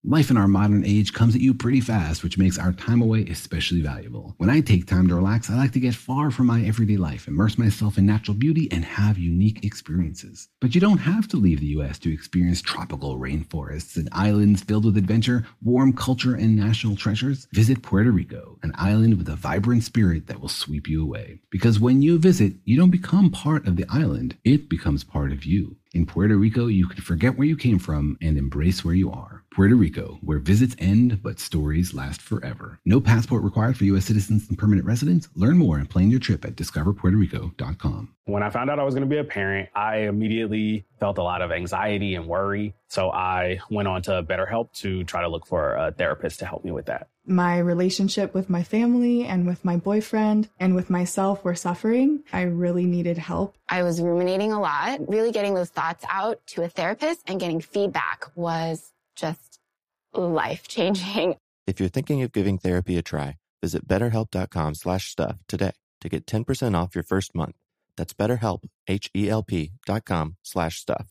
Life in our modern age comes at you pretty fast, which makes our time away especially valuable. When I take time to relax, I like to get far from my everyday life, immerse myself in natural beauty, and have unique experiences. But you don't have to leave the U.S. to experience tropical rainforests and islands filled with adventure, warm culture, and national treasures. Visit Puerto Rico, an island with a vibrant spirit that will sweep you away. Because when you visit, you don't become part of the island, it becomes part of you. In Puerto Rico, you can forget where you came from and embrace where you are. Puerto Rico, where visits end, but stories last forever. No passport required for U.S. citizens and permanent residents. Learn more and plan your trip at discoverpuertorico.com. When I found out I was going to be a parent, I immediately felt a lot of anxiety and worry. So I went on to BetterHelp to try to look for a therapist to help me with that. My relationship with my family and with my boyfriend and with myself were suffering. I really needed help. I was ruminating a lot. Really getting those thoughts out to a therapist and getting feedback was just life-changing. If you're thinking of giving therapy a try, visit betterhelp.com/stuff today to get 10% off your first month. That's BetterHelp, HELP.com/stuff.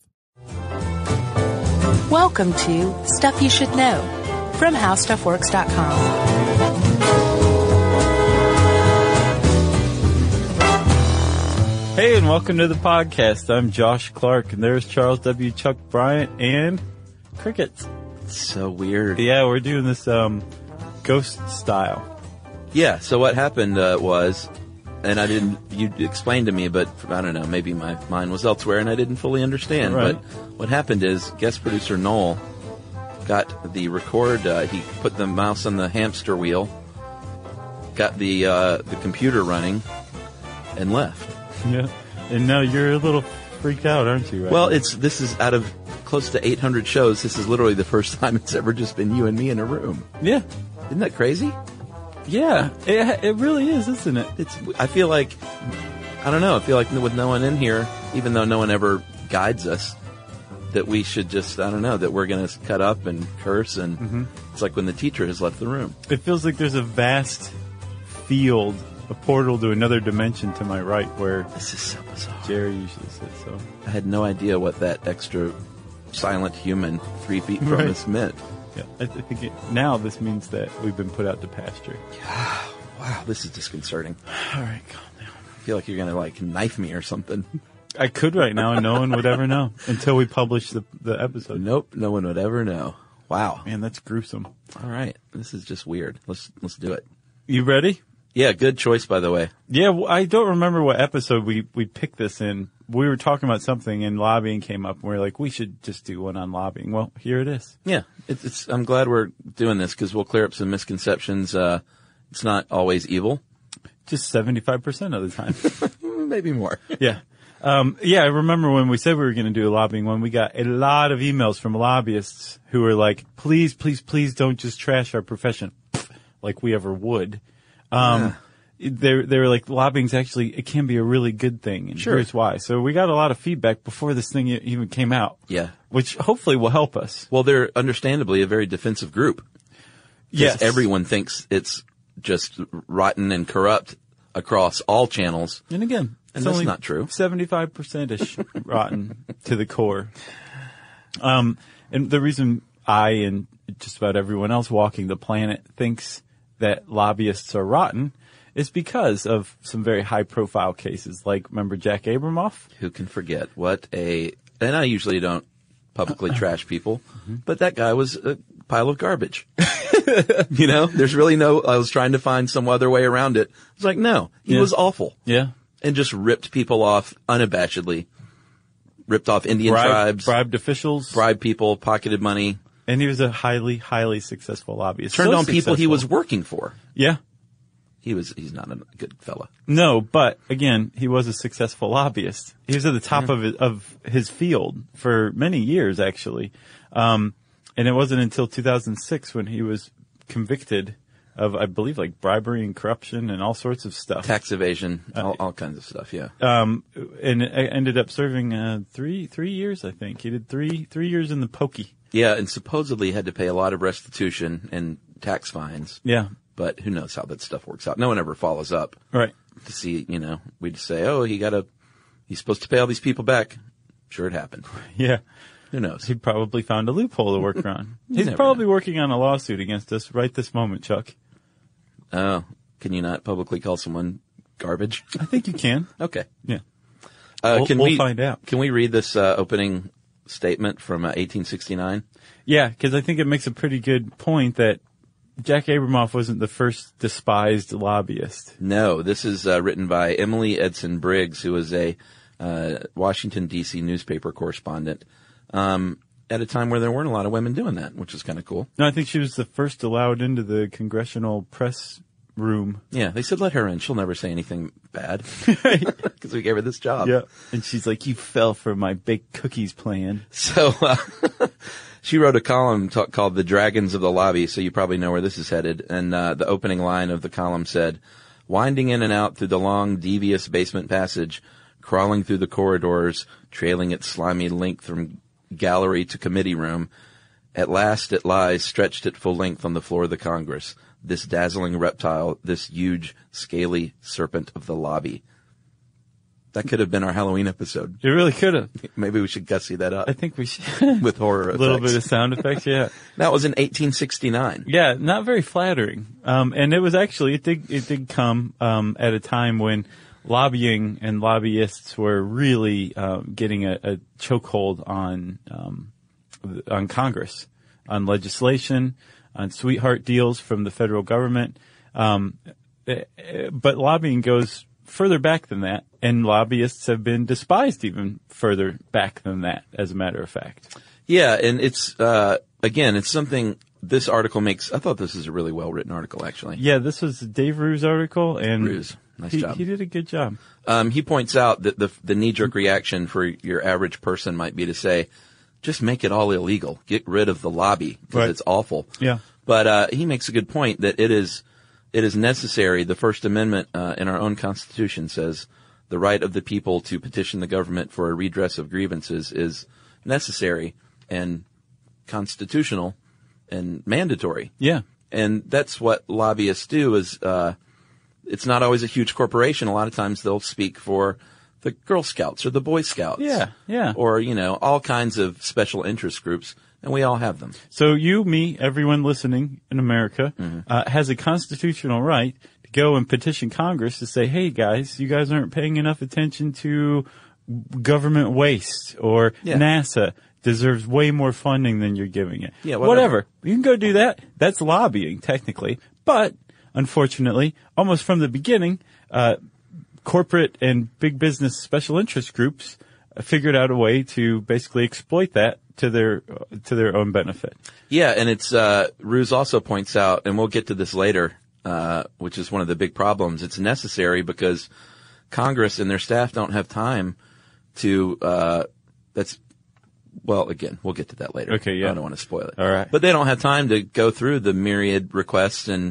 Welcome to Stuff You Should Know from HowStuffWorks.com. Hey, and welcome to the podcast. I'm Josh Clark, and there's Charles W. Chuck Bryant and crickets. So weird. Yeah, we're doing this ghost style. Yeah, so what happened was, and you explained to me, but I don't know, maybe my mind was elsewhere and I didn't fully understand. Right. But what happened is guest producer Noel got the record, he put the mouse on the hamster wheel, got the computer running, and left. Yeah, and now you're a little freaked out, aren't you? Right well, now? This is out of close to 800 shows, this is literally the first time it's ever just been you and me in a room. Yeah. Isn't that crazy? Yeah, it really is, isn't it? I feel like with no one in here, even though no one ever guides us, that we should just, I don't know, that we're going to cut up and curse, and It's like when the teacher has left the room. It feels like there's a vast field, a portal to another dimension to my right where this is so bizarre. Jerry usually sits. So I had no idea what that extra silent human 3 feet from us meant. Yeah, I think now this means that we've been put out to pasture. Yeah. Wow, this is disconcerting. All right, calm down. I feel like you're going to knife me or something. I could right now, and no one would ever know until we publish the episode. Nope, no one would ever know. Wow, man, that's gruesome. All right, this is just weird. Let's do it. You ready? Yeah, good choice, by the way. Yeah, I don't remember what episode we picked this in. We were talking about something, and lobbying came up, and we were like, we should just do one on lobbying. Well, here it is. Yeah, I'm glad we're doing this because we'll clear up some misconceptions. It's not always evil. Just 75% of the time. Maybe more. Yeah. I remember when we said we were going to do a lobbying one, we got a lot of emails from lobbyists who were like, please, please, please don't just trash our profession like we ever would. They were like, lobbying's actually, it can be a really good thing. And sure. Here's why. So we got a lot of feedback before this thing even came out. Yeah. Which hopefully will help us. Well, they're understandably a very defensive group. Yes. Everyone thinks it's just rotten and corrupt across all channels. And again, and that's not true. 75%-ish rotten to the core. And the reason I and just about everyone else walking the planet thinks that lobbyists are rotten is because of some very high-profile cases. Like, remember Jack Abramoff? Who can forget? And I usually don't publicly trash people, but that guy was a pile of garbage. There's really I was trying to find some other way around it. It's like, no, he was awful. Yeah. And just ripped people off unabashedly. Ripped off Indian tribes. Bribed officials. Bribed people, pocketed money. And he was a highly, highly successful lobbyist. Turned on people he was working for. Yeah. He's not a good fella. No, but again, he was a successful lobbyist. He was at the top of his field for many years, actually. And it wasn't until 2006 when he was convicted of, I believe, like bribery and corruption and all sorts of stuff. Tax evasion, all kinds of stuff, yeah. And it ended up serving 3 years, I think. He did 3 years in the pokey. Yeah, and supposedly had to pay a lot of restitution and tax fines. Yeah. But who knows how that stuff works out. No one ever follows up. Right. To see, we just say, oh, he's supposed to pay all these people back. Sure, it happened. Yeah. Who knows? He probably found a loophole to work around. You He's never probably know. working on a lawsuit against us right this moment, Chuck. Oh, can you not publicly call someone garbage? I think you can. Okay. Yeah. We'll find out. Can we read this opening statement from 1869? Yeah, because I think it makes a pretty good point that Jack Abramoff wasn't the first despised lobbyist. No, this is written by Emily Edson Briggs, who was a Washington, D.C. newspaper correspondent at a time where there weren't a lot of women doing that, which is kind of cool. No, I think she was the first allowed into the congressional press room. Yeah, they said let her in. She'll never say anything bad because we gave her this job. Yeah. And she's like, you fell for my baked cookies plan. So she wrote a column called The Dragons of the Lobby, so you probably know where this is headed. And the opening line of the column said, winding in and out through the long, devious basement passage, crawling through the corridors, trailing its slimy length from gallery to committee room, at last it lies stretched at full length on the floor of the Congress, this dazzling reptile, this huge, scaly serpent of the lobby. That could have been our Halloween episode. It really could have. Maybe we should gussy that up I think we should. with horror A effects. little bit of sound effects, yeah. That was in 1869. Yeah, not very flattering. And it was actually, it did come, at a time when lobbying and lobbyists were really, getting a chokehold on Congress, on legislation, on sweetheart deals from the federal government. But lobbying goes further back than that, and lobbyists have been despised even further back than that, as a matter of fact. Yeah, and it's, again, it's something this article makes. I thought this is a really well-written article, actually. Yeah, this was a Dave Ruse article, and Ruse. Nice job. He did a good job. He points out that the knee-jerk reaction for your average person might be to say, just make it all illegal. Get rid of the lobby, because Right. it's awful. Yeah. But he makes a good point that it is necessary. The First Amendment in our own Constitution says the right of the people to petition the government for a redress of grievances is necessary and constitutional and mandatory. Yeah. And that's what lobbyists do is, it's not always a huge corporation. A lot of times they'll speak for the Girl Scouts or the Boy Scouts. Yeah, yeah. Or, all kinds of special interest groups, and we all have them. So you, me, everyone listening in America, has a constitutional right to go and petition Congress to say, hey guys, you guys aren't paying enough attention to government waste, or Yeah. NASA deserves way more funding than you're giving it. Yeah, whatever. You can go do that. That's lobbying, technically. But, unfortunately, almost from the beginning, corporate and big business special interest groups figured out a way to basically exploit that to their own benefit. Yeah, and it's, Ruse also points out, and we'll get to this later, which is one of the big problems. It's necessary because Congress and their staff don't have time to, again, we'll get to that later. Okay, yeah. I don't want to spoil it. All right. But they don't have time to go through the myriad requests and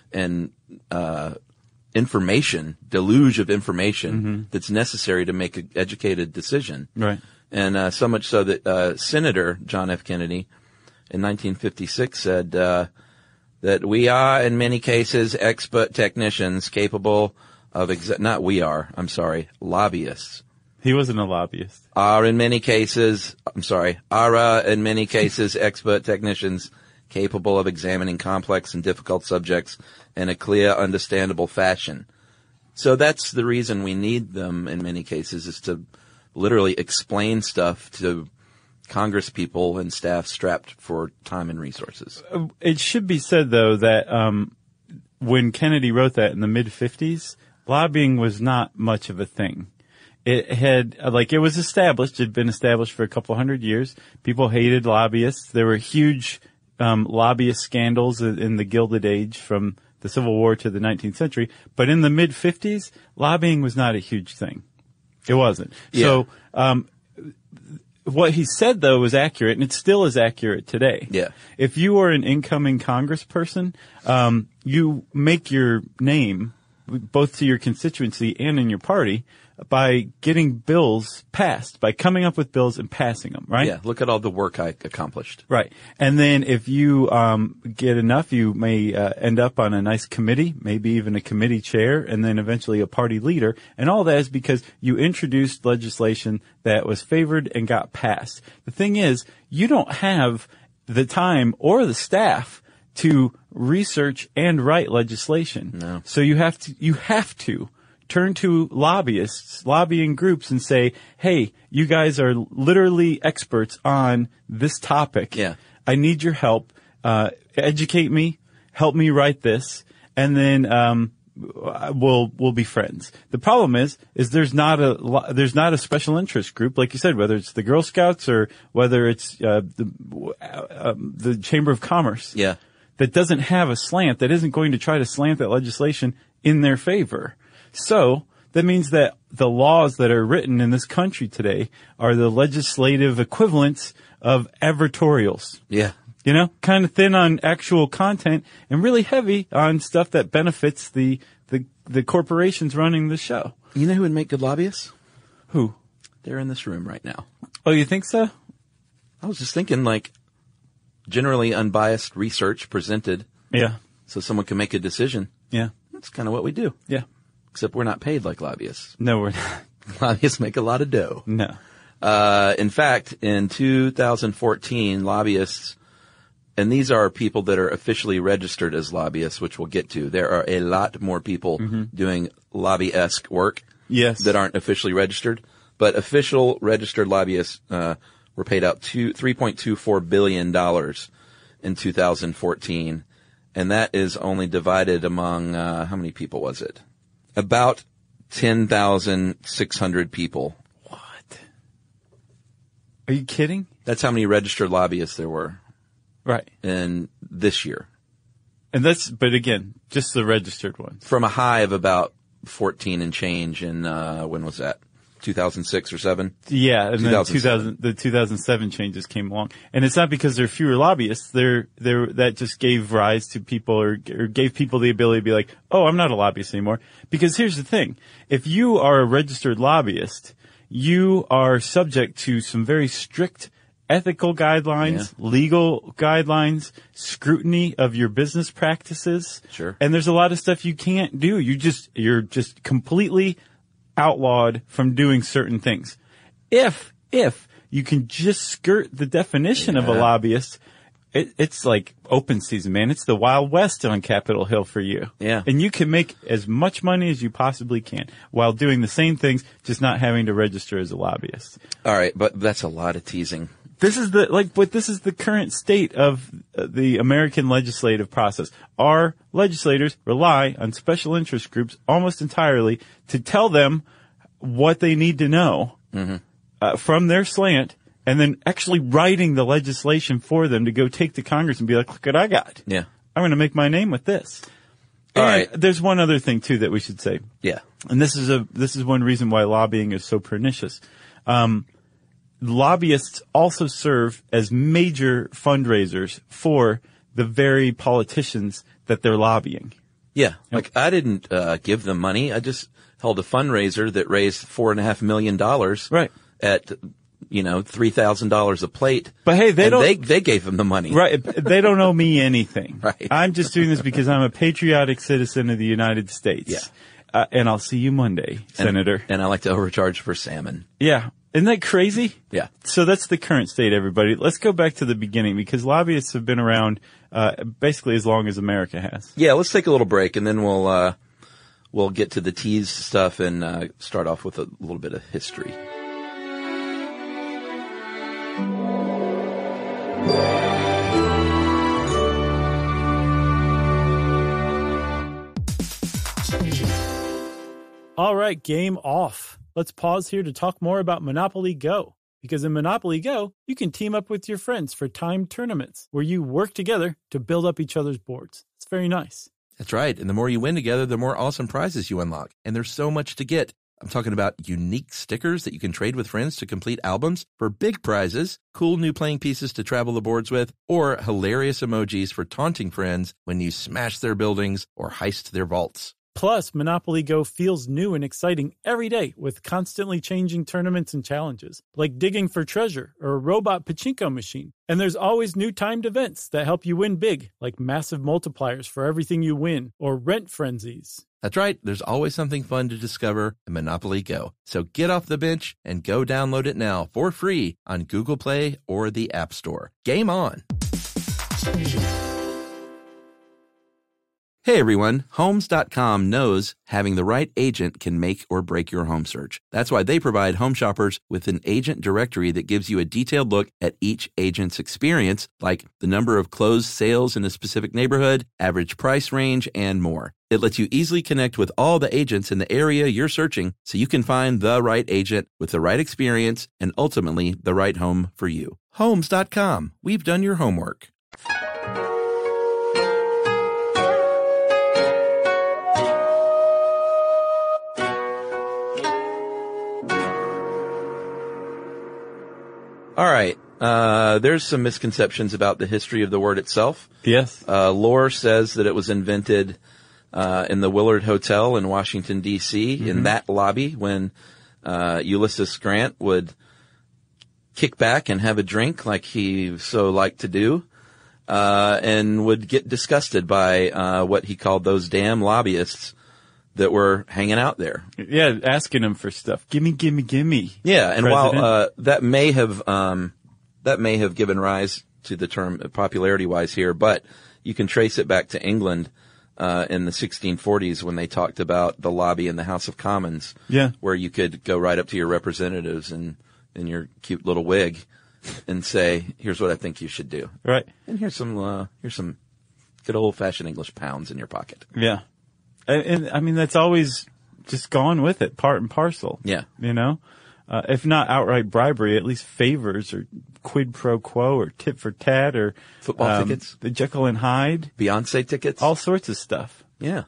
information, deluge of information that's necessary to make an educated decision. Right. And so much so that Senator John F. Kennedy in 1956 said that we are, in many cases, expert technicians capable of lobbyists. He wasn't a lobbyist. Are in many cases expert technicians capable of examining complex and difficult subjects in a clear, understandable fashion. So that's the reason we need them in many cases, is to literally explain stuff to Congress people and staff strapped for time and resources. It should be said, though, that when Kennedy wrote that in the mid-50s, lobbying was not much of a thing. It had, it was established. It had been established for a couple hundred years. People hated lobbyists. There were huge lobbyist scandals in the Gilded Age from the Civil War to the 19th century. But in the mid-50s, lobbying was not a huge thing. It wasn't. Yeah. So what he said, though, was accurate, and it still is accurate today. Yeah. If you are an incoming congressperson, you make your name both to your constituency and in your party by getting bills passed, by coming up with bills and passing them, right? Yeah, look at all the work I accomplished. Right. And then if you get enough, you may end up on a nice committee, maybe even a committee chair, and then eventually a party leader. And all that is because you introduced legislation that was favored and got passed. The thing is, you don't have the time or the staff to research and write legislation. No. So you have to turn to lobbyists, lobbying groups, and say, hey, you guys are literally experts on this topic. Yeah. I need your help. Educate me, help me write this, and then we'll be friends. The problem is there's not a special interest group, like you said, whether it's the Girl Scouts or whether it's the Chamber of Commerce. Yeah. That doesn't have a slant, that isn't going to try to slant that legislation in their favor. So that means that the laws that are written in this country today are the legislative equivalents of advertorials. Yeah. You know, kind of thin on actual content and really heavy on stuff that benefits the corporations running the show. You know who would make good lobbyists? Who? They're in this room right now. Oh, you think so? I was just thinking, like, generally unbiased research presented Yeah. so someone can make a decision. Yeah. That's kind of what we do. Yeah. Except we're not paid like lobbyists. No, we're not. Lobbyists make a lot of dough. No. In fact, in 2014, lobbyists, and these are people that are officially registered as lobbyists, which we'll get to. There are a lot more people doing lobby-esque work Yes. that aren't officially registered. But official registered lobbyists were paid out $3.24 billion in 2014. And that is only divided among, how many people was it? About 10,600 people. What? Are you kidding? That's how many registered lobbyists there were Right. in this year. And but again, just the registered ones. From a high of about 14 and change in, when was that? 2006 or 7? Yeah, and then 2007. the 2007 changes came along. And it's not because there are fewer lobbyists. That just gave rise to people or gave people the ability to be like, oh, I'm not a lobbyist anymore. Because here's the thing. If you are a registered lobbyist, you are subject to some very strict ethical guidelines, legal guidelines, scrutiny of your business practices. Sure. And there's a lot of stuff you can't do. You're just completely outlawed from doing certain things. If you can just skirt the definition of a lobbyist, it's like open season, man. It's the Wild West on Capitol Hill for you. Yeah. And you can make as much money as you possibly can while doing the same things, just not having to register as a lobbyist. All right, but that's a lot of teasing. This is the current state of the American legislative process. Our legislators rely on special interest groups almost entirely to tell them what they need to know from their slant, and then actually writing the legislation for them to go take to Congress and be like, look what I got. Yeah. I'm going to make my name with this. All And right. there's one other thing too that we should say. Yeah. And this is one reason why lobbying is so pernicious. Lobbyists also serve as major fundraisers for the very politicians that they're lobbying. Yeah. Like, I didn't give them money. I just held a fundraiser that raised $4.5 million. Right. At, $3,000 a plate. But hey, they gave them the money. Right. They don't owe me anything. Right. I'm just doing this because I'm a patriotic citizen of the United States. Yeah. And I'll see you Monday, Senator. And I like to overcharge for salmon. Yeah. Isn't that crazy? Yeah. So that's the current state, everybody. Let's go back to the beginning because lobbyists have been around basically as long as America has. Yeah, let's take a little break and then we'll get to the tease stuff and start off with a little bit of history. All right, game off. Let's pause here to talk more about Monopoly Go. Because in Monopoly Go, you can team up with your friends for timed tournaments where you work together to build up each other's boards. It's very nice. That's right. And the more you win together, the more awesome prizes you unlock. And there's so much to get. I'm talking about unique stickers that you can trade with friends to complete albums for big prizes, cool new playing pieces to travel the boards with, or hilarious emojis for taunting friends when you smash their buildings or heist their vaults. Plus, Monopoly Go feels new and exciting every day with constantly changing tournaments and challenges, like digging for treasure or a robot pachinko machine. And there's always new timed events that help you win big, like massive multipliers for everything you win or rent frenzies. That's right. There's always something fun to discover in Monopoly Go. So get off the bench and go download it now for free on Google Play or the App Store. Game on. Hey everyone, Homes.com knows having the right agent can make or break your home search. That's why they provide home shoppers with an agent directory that gives you a detailed look at each agent's experience, like the number of closed sales in a specific neighborhood, average price range, and more. It lets you easily connect with all the agents in the area you're searching so you can find the right agent with the right experience and ultimately the right home for you. Homes.com. We've done your homework. All right. There's some misconceptions about the history of the word itself. Yes. Lore says that it was invented in the Willard Hotel in Washington, D.C., in that lobby when Ulysses Grant would kick back and have a drink like he so liked to do, and would get disgusted by what he called those damn lobbyists that were hanging out there. Yeah, asking him for stuff. Gimme. Yeah, and President. while that may have given rise to the term popularity-wise here, but you can trace it back to England in the 1640s when they talked about the lobby in the House of Commons, where you could go right up to your representatives and in your cute little wig and say, "Here's what I think you should do." Right. And here's some good old-fashioned English pounds in your pocket. Yeah. And I mean, that's always just gone with it, part and parcel. Yeah. You know? If not outright bribery, at least favors or quid pro quo or tit for tat or football tickets, the Jekyll and Hyde, Beyonce tickets, all sorts of stuff. Yeah.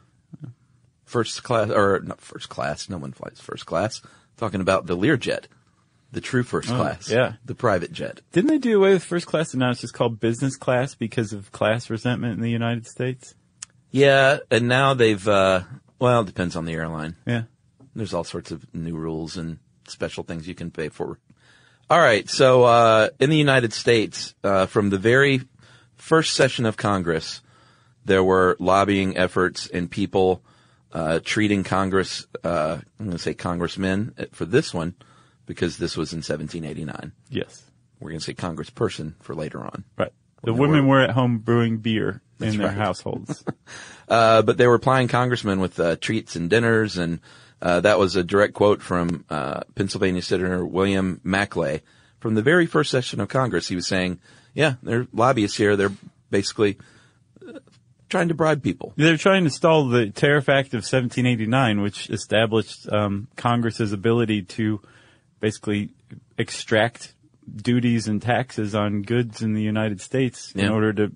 First class, or not first class. No one flies first class. Talking about the Learjet, the true first class. Yeah. The private jet. Didn't they do away with first class and now it's just called business class because of class resentment in the United States? Yeah, and now they've, it depends on the airline. Yeah. There's all sorts of new rules and special things you can pay for. All right, so in the United States, from the very first session of Congress, there were lobbying efforts and people treating Congress, I'm going to say congressmen for this one, because this was in 1789. Yes. We're going to say congressperson for later on. Right. The women were at home brewing beer in their right. households. But they were plying congressmen with treats and dinners, and that was a direct quote from Pennsylvania Senator William Maclay from the very first session of Congress. He was saying, yeah, they're lobbyists here. They're basically trying to bribe people. They're trying to stall the Tariff Act of 1789, which established Congress's ability to basically extract duties and taxes on goods in the United States in order to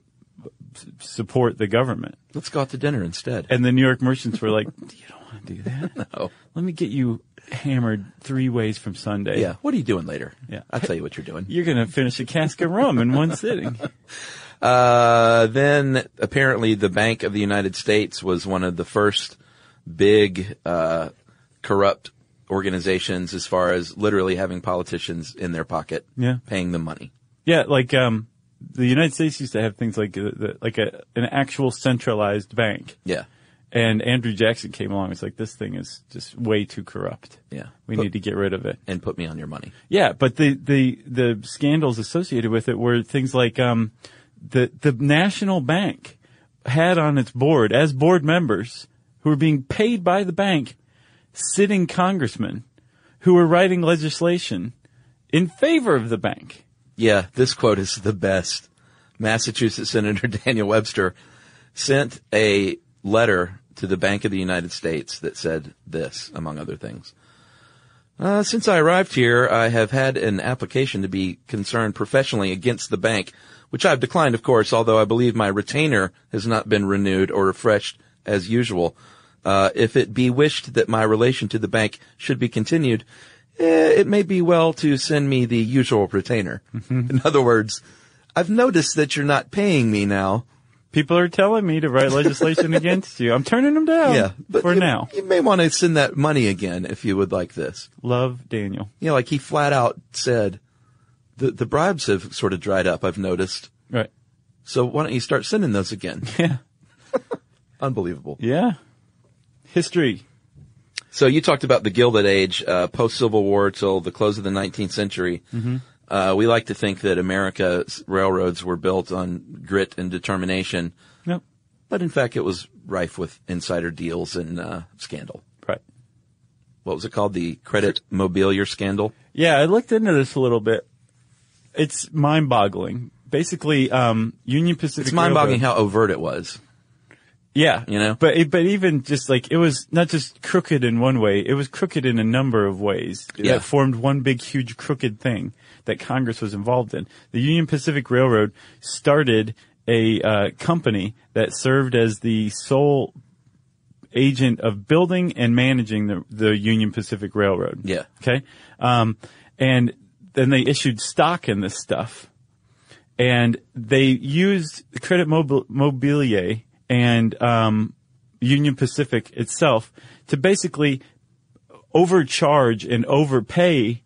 support the government. Let's go out to dinner instead. And the New York merchants were like, you don't want to do that. No. Let me get you hammered 3 ways from Sunday. Yeah. What are you doing later? Yeah. I'll tell you what you're doing. You're going to finish a cask of rum in one sitting. Then apparently the Bank of the United States was one of the first big, corrupt organizations as far as literally having politicians in their pocket, paying them money. Yeah, like the United States used to have things like an actual centralized bank. Yeah. And Andrew Jackson came along and was like, this thing is just way too corrupt. Yeah. We need to get rid of it. And put me on your money. Yeah, but the scandals associated with it were things like the National Bank had on its board, as board members who were being paid by the bank, sitting congressmen who were writing legislation in favor of the bank. Yeah, this quote is the best. Massachusetts Senator Daniel Webster sent a letter to the Bank of the United States that said this, among other things. Since I arrived here, I have had an application to be concerned professionally against the bank, which I've declined, of course, although I believe my retainer has not been renewed or refreshed as usual. If it be wished that my relation to the bank should be continued, it may be well to send me the usual retainer. In other words, I've noticed that you're not paying me now, People are telling me to write legislation against you. I'm turning them down for now. You may want to send that money again if you would like this. Love Daniel. Like he flat out said, the bribes have sort of dried up, I've noticed. Right. So why don't you start sending those again? Yeah. Unbelievable. Yeah. History. So you talked about the Gilded Age, post-Civil War till the close of the 19th century. Mm-hmm. We like to think that America's railroads were built on grit and determination. Yep. But in fact, it was rife with insider deals and scandal. Right. What was it called? The Credit Mobilier scandal? Yeah, I looked into this a little bit. It's mind-boggling. Basically, Union Pacific It's mind-boggling Railroad, how overt it was. Yeah. You know? But even just like, it was not just crooked in one way, it was crooked in a number of ways that formed one big, huge crooked thing that Congress was involved in. The Union Pacific Railroad started a company that served as the sole agent of building and managing the Union Pacific Railroad. Yeah. Okay? And then they issued stock in this stuff. And they used Credit Mobilier and Union Pacific itself to basically overcharge and overpay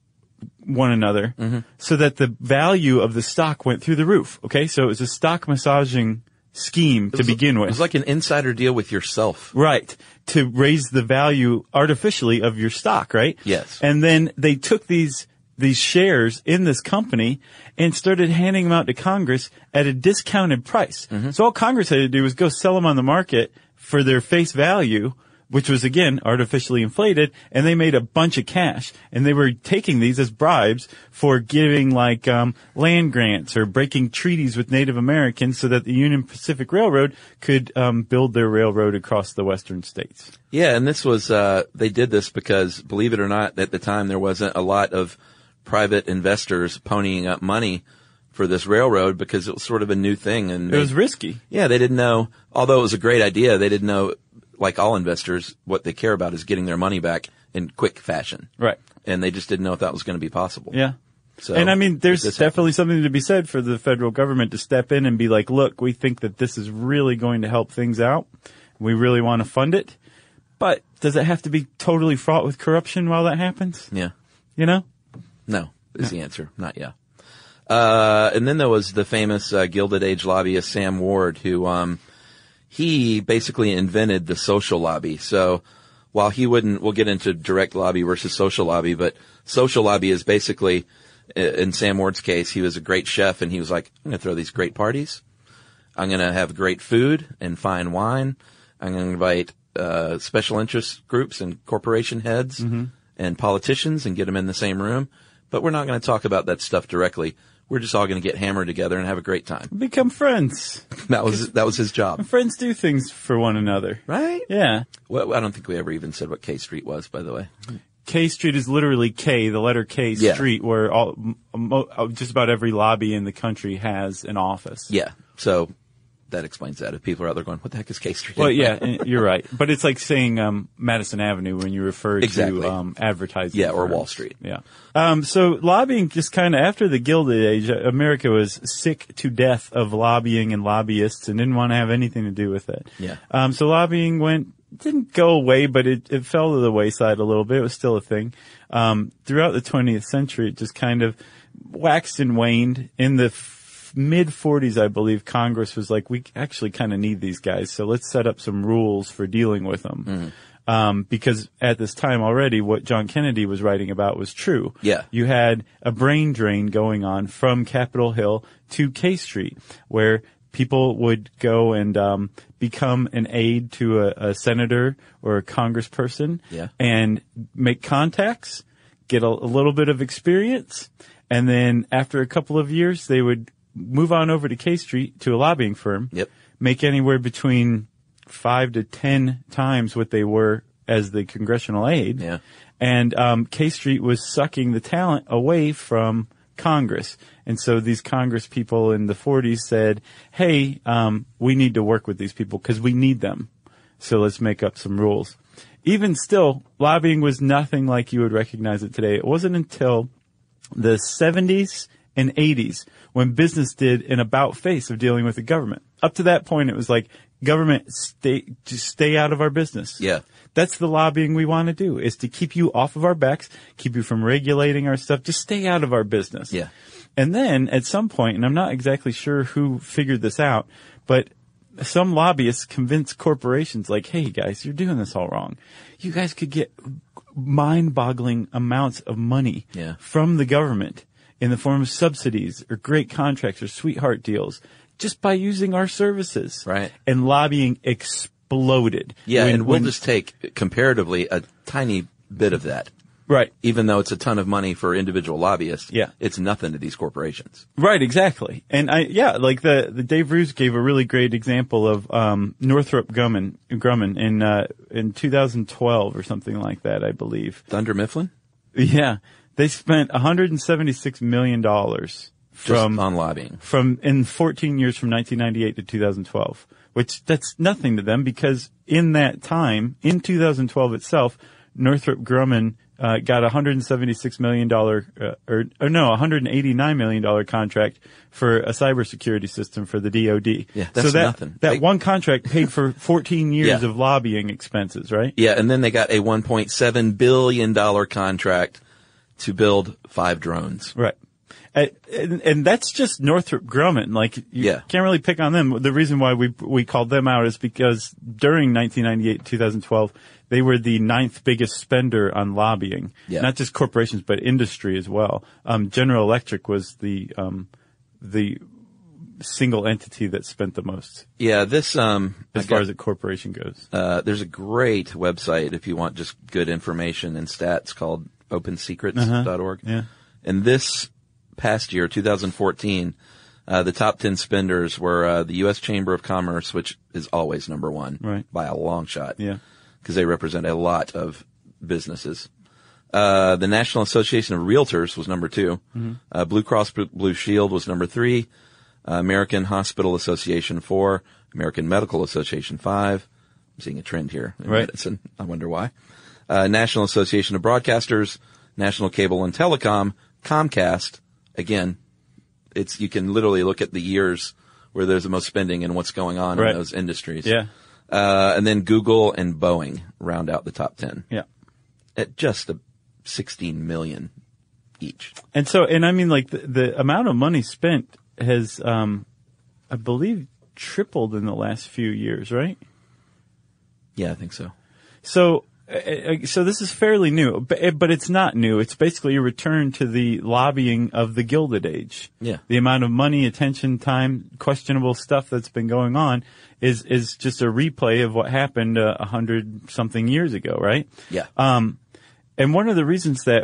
one another so that the value of the stock went through the roof. Okay? So it was a stock massaging scheme to begin with. It was like an insider deal with yourself. Right. To raise the value artificially of your stock, right? Yes. And then they took these shares in this company and started handing them out to Congress at a discounted price. So all Congress had to do was go sell them on the market for their face value, which was, again, artificially inflated, and they made a bunch of cash. And they were taking these as bribes for giving, like, land grants or breaking treaties with Native Americans so that the Union Pacific Railroad could build their railroad across the western states. Yeah, and this was, they did this because, believe it or not, at the time there wasn't a lot of private investors ponying up money for this railroad because it was sort of a new thing. And it was risky. Yeah, they didn't know, although it was a great idea, they didn't know, like all investors, what they care about is getting their money back in quick fashion. Right. And they just didn't know if that was going to be possible. Yeah. So, and I mean, there's definitely something to be said for the federal government to step in and be like, look, we think that this is really going to help things out. We really want to fund it. But does it have to be totally fraught with corruption while that happens? Yeah. You know? No, is the answer. Not yeah. And then there was the famous Gilded Age lobbyist Sam Ward, who he basically invented the social lobby. So while he wouldn't, we'll get into direct lobby versus social lobby, but social lobby is basically, in Sam Ward's case, he was a great chef and he was like, I'm going to throw these great parties. I'm going to have great food and fine wine. I'm going to invite special interest groups and corporation heads and politicians and get them in the same room. But we're not going to talk about that stuff directly. We're just all going to get hammered together and have a great time. Become friends. That was his job. Friends do things for one another. Right? Yeah. Well, I don't think we ever even said what K Street was, by the way. K Street is literally K, the letter K Street, where just about every lobby in the country has an office. Yeah. So that explains that. If people are out there going, what the heck is K Street? Well, yeah, you're right. But it's like saying Madison Avenue when you refer to advertising. Yeah, or firms. Wall Street. Yeah. So lobbying just kind of after the Gilded Age, America was sick to death of lobbying and lobbyists and didn't want to have anything to do with it. Yeah. So lobbying didn't go away, but it fell to the wayside a little bit. It was still a thing. Throughout the 20th century, it just kind of waxed and waned. In the mid-40s, I believe, Congress was like, we actually kind of need these guys, so let's set up some rules for dealing with them. Because at this time already, what John Kennedy was writing about was true. Yeah. You had a brain drain going on from Capitol Hill to K Street, where people would go and become an aide to a senator or a congressperson and make contacts, get a little bit of experience, and then after a couple of years, they would move on over to K Street to a lobbying firm, make anywhere between 5 to 10 times what they were as the congressional aide. Yeah. And K Street was sucking the talent away from Congress. And so these Congress people in the 40s said, hey, we need to work with these people because we need them. So let's make up some rules. Even still, lobbying was nothing like you would recognize it today. It wasn't until the 70s and 80s when business did an about face of dealing with the government. Up to that point, it was like, government, just stay out of our business. Yeah. That's the lobbying we want to do, is to keep you off of our backs, keep you from regulating our stuff. Just stay out of our business. Yeah. And then at some point, and I'm not exactly sure who figured this out, but some lobbyists convinced corporations like, hey guys, you're doing this all wrong. You guys could get mind-boggling amounts of money from the government in the form of subsidies or great contracts or sweetheart deals just by using our services. Right. And lobbying exploded. Yeah, and we'll just take comparatively a tiny bit of that. Right. Even though it's a ton of money for individual lobbyists. Yeah. It's nothing to these corporations. Right, exactly. And like the Dave Roos gave a really great example of Northrop Grumman in 2012 or something like that, I believe. Dunder Mifflin? Yeah. They spent $176 million on lobbying in 14 years from 1998 to 2012, which that's nothing to them because in that time, in 2012 itself, Northrop Grumman got $176 million, $189 million contract for a cybersecurity system for the DoD. Yeah, that's nothing. That one contract paid for 14 years of lobbying expenses, right? Yeah, and then they got a $1.7 billion contract to build 5 drones. Right. And that's just Northrop Grumman. Like, you can't really pick on them. The reason why we called them out is because during 1998, 2012, they were the 9th biggest spender on lobbying. Yeah. Not just corporations, but industry as well. General Electric was the single entity that spent the most. Yeah, this, as far as a corporation goes. There's a great website if you want just good information and stats called opensecrets.org. Yeah. And this past year, 2014, the top 10 spenders were the U.S. Chamber of Commerce, which is always number one by a long shot. Yeah. Because they represent a lot of businesses. The National Association of Realtors was number 2. Mm-hmm. Blue Cross Blue Shield was number 3. American Hospital Association 4. American Medical Association 5. I'm seeing a trend here in medicine. I wonder why. National Association of Broadcasters, National Cable and Telecom, Comcast. Again, you can literally look at the years where there's the most spending and what's going on in those industries. Yeah. And then Google and Boeing round out the top 10. Yeah. At just $16 million each. And I mean, like the amount of money spent has, I believe, tripled in the last few years, right? Yeah, I think so. So this is fairly new, but it's not new. It's basically a return to the lobbying of the Gilded Age. Yeah. The amount of money, attention, time, questionable stuff that's been going on is just a replay of what happened 100 something years ago, right? Yeah. And one of the reasons that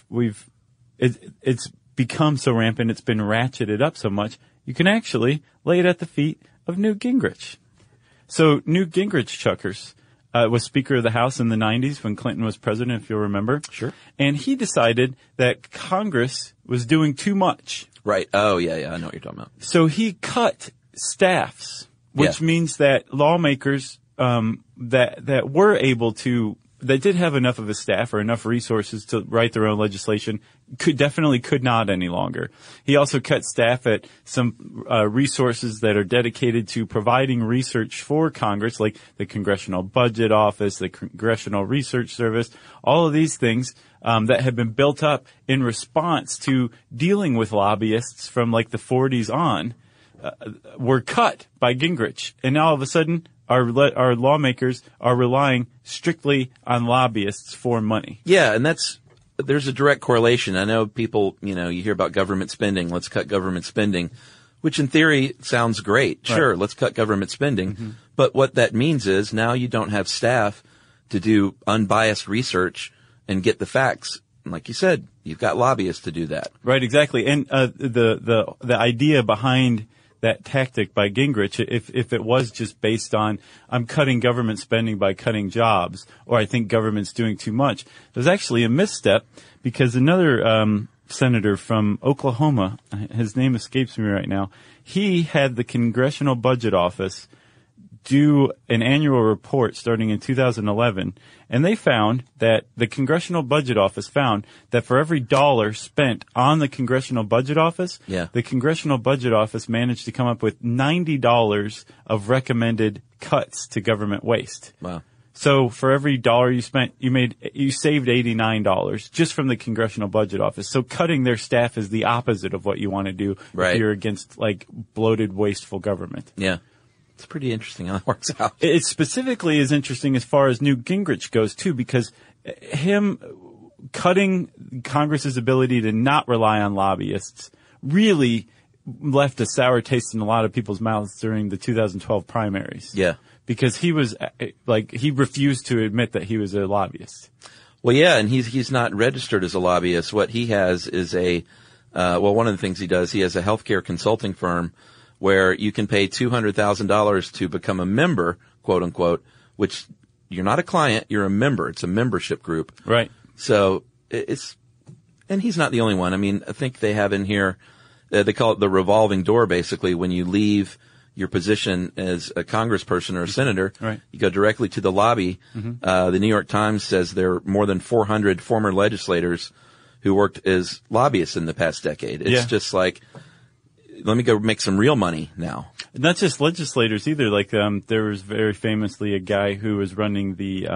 it's become so rampant, it's been ratcheted up so much, you can actually lay it at the feet of Newt Gingrich. So Newt Gingrich, Chuckers, was Speaker of the House in the 90s when Clinton was president, if you'll remember. Sure. And he decided that Congress was doing too much. Right. Oh, yeah. I know what you're talking about. So he cut staffs, which means that lawmakers that were able to, that did have enough of a staff or enough resources to write their own legislation could not any longer. He also cut staff at some resources that are dedicated to providing research for Congress, like the Congressional Budget Office, the Congressional Research Service, all of these things that have been built up in response to dealing with lobbyists from like the 40s on were cut by Gingrich. And now all of a sudden, our lawmakers are relying strictly on lobbyists for money. Yeah, and there's a direct correlation. I know people, you hear about government spending. Let's cut government spending, which in theory sounds great. Sure, let's cut government spending. Mm-hmm. But what that means is now you don't have staff to do unbiased research and get the facts. And like you said, you've got lobbyists to do that. Right, exactly. And the idea behind that tactic by Gingrich, if it was just based on I'm cutting government spending by cutting jobs, or I think government's doing too much, there's actually a misstep because another senator from Oklahoma, his name escapes me right now, he had the Congressional Budget Office do an annual report starting in 2011, and they found that the Congressional Budget Office found that for every dollar spent on the Congressional Budget Office, the Congressional Budget Office managed to come up with $90 of recommended cuts to government waste. Wow. So for every dollar you spent, you saved $89 just from the Congressional Budget Office. So cutting their staff is the opposite of what you want to do if you're against like bloated, wasteful government. Yeah. It's pretty interesting how that works out. It specifically is interesting as far as Newt Gingrich goes too, because him cutting Congress's ability to not rely on lobbyists really left a sour taste in a lot of people's mouths during the 2012 primaries. Yeah. Because he was he refused to admit that he was a lobbyist. Well, yeah, and he's not registered as a lobbyist. What he has is one of the things he does, he has a healthcare consulting firm where you can pay $200,000 to become a member, quote unquote, which you're not a client, you're a member. It's a membership group. Right. So and he's not the only one. I mean, I think they have in here, they call it the revolving door, basically, when you leave your position as a congressperson or a senator, you go directly to the lobby. The New York Times says there are more than 400 former legislators who worked as lobbyists in the past decade. It's just like, let me go make some real money now. Not just legislators either. Like, there was very famously a guy who was running the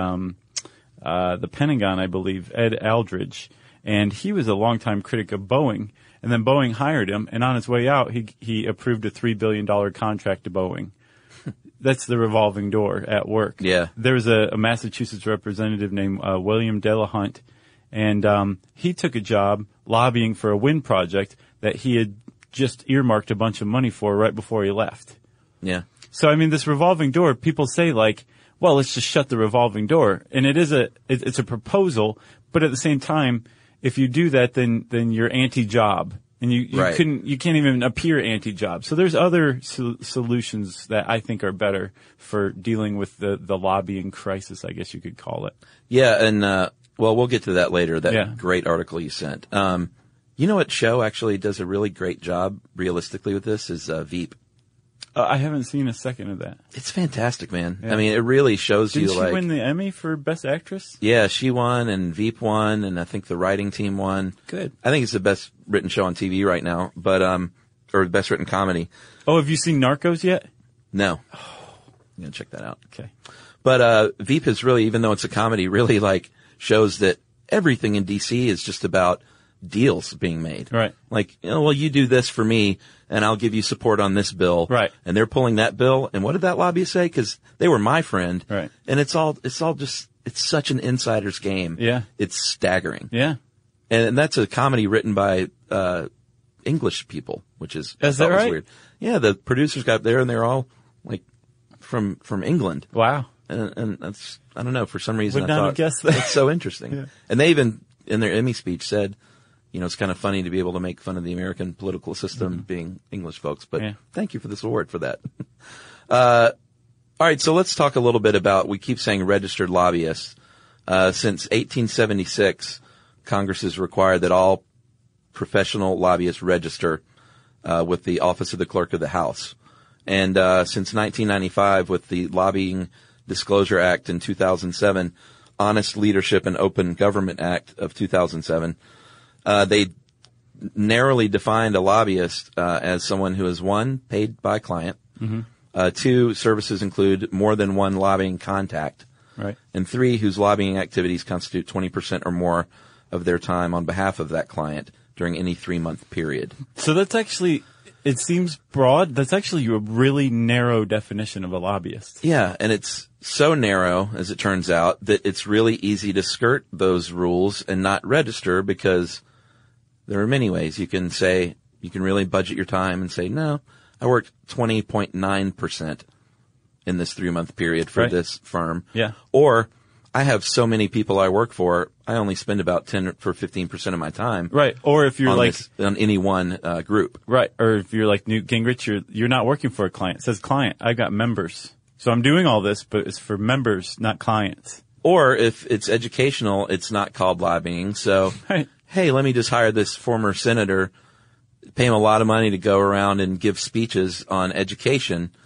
Pentagon, I believe, Ed Aldridge, and he was a longtime critic of Boeing. And then Boeing hired him, and on his way out, he approved a $3 billion contract to Boeing. That's the revolving door at work. Yeah. There was a Massachusetts representative named William Delahunt, and he took a job lobbying for a wind project that he had just earmarked a bunch of money for right before he left. Yeah. So, I mean, this revolving door, people say like, well, let's just shut the revolving door. And it's a proposal, but at the same time, if you do that, then you're anti-job, and you can't even appear anti-job. So there's other solutions that I think are better for dealing with the lobbying crisis, I guess you could call it. Yeah, and we'll get to that later. That great article you sent. You know what show actually does a really great job realistically with this is Veep. I haven't seen a second of that. It's fantastic, man. Yeah. I mean, it really shows Didn't you she win the Emmy for Best Actress? Yeah, she won, and Veep won, and I think the writing team won. Good. I think it's the best written show on TV right now, but or the best written comedy. Oh, have you seen Narcos yet? No. I'm gonna check that out. Okay. But Veep is really, even though it's a comedy, really like shows that everything in DC is just about deals being made. Right. Like, well, you do this for me, and I'll give you support on this bill. Right. And they're pulling that bill. And what did that lobbyist say? Because they were my friend. Right. And it's all just, it's such an insider's game. Yeah. It's staggering. Yeah. And that's a comedy written by English people, which is that right? Weird. Yeah, the producers got there, and they're all like from England. Wow. And that's, I don't know, for some reason Would I not thought have guessed that. it's so interesting. Yeah. And they even, in their Emmy speech, said, you know, it's kind of funny to be able to make fun of the American political system being English folks, but thank you for this award for that. All right, so let's talk a little bit about, we keep saying registered lobbyists. Since 1876, Congress has required that all professional lobbyists register with the Office of the Clerk of the House. And since 1995, with the Lobbying Disclosure Act in 2007, Honest Leadership and Open Government Act of 2007, they narrowly defined a lobbyist as someone who is, one, paid by a client, two, services include more than one lobbying contact, right, and three, whose lobbying activities constitute 20% or more of their time on behalf of that client during any 3-month period. So that's actually, it seems broad. That's actually a really narrow definition of a lobbyist. Yeah, and it's so narrow, as it turns out, that it's really easy to skirt those rules and not register, because there are many ways you can say, you can really budget your time and say, no, I worked 20.9% in this 3-month period for this firm. Yeah. Or I have so many people I work for, I only spend about 10 for 15% of my time. Right. Or if you're on any one group. Right. Or if you're like Newt Gingrich, you're not working for a client. It says client. I got members. So I'm doing all this, but it's for members, not clients. Or if it's educational, it's not called lobbying. So, hey, let me just hire this former senator, pay him a lot of money to go around and give speeches on education.